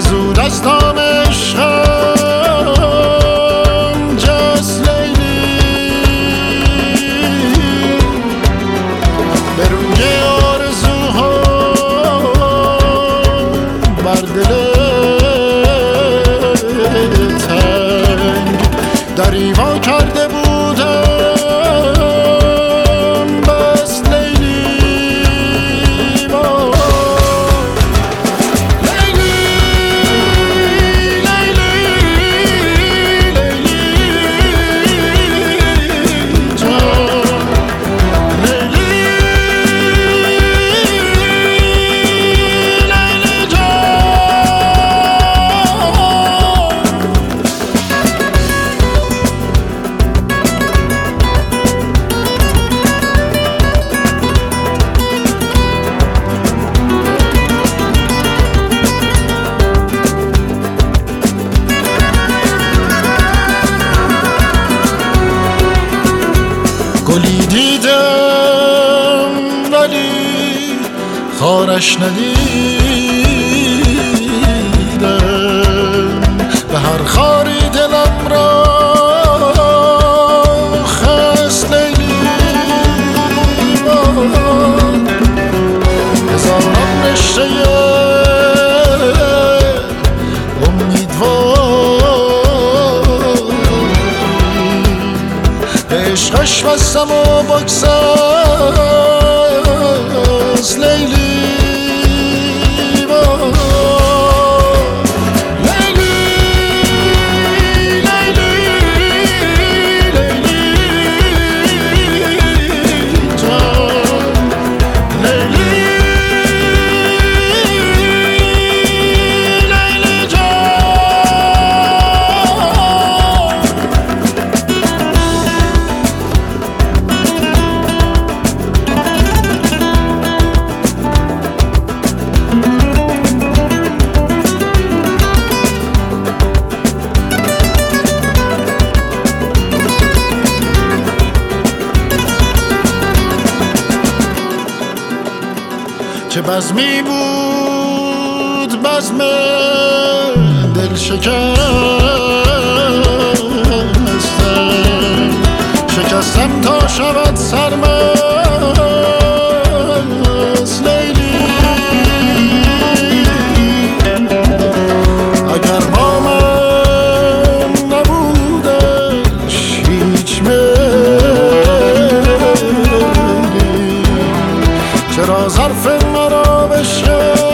زود از دام عشقم جست لیلی، به روی آرزوها بر دل تنگ دری وا کرده بودم بس لیلی. گلی دیدم ولی خارش ندیدم، به هر خاری دلم را خست لیلی. هزاران رشته عشقش بستم و بگسست لیلی. چه بزمی بود بزم دل شکستم تا شود سرمست لیلی. اگر با من نبودش هیچ میلی، چرا ظرف مرا بشه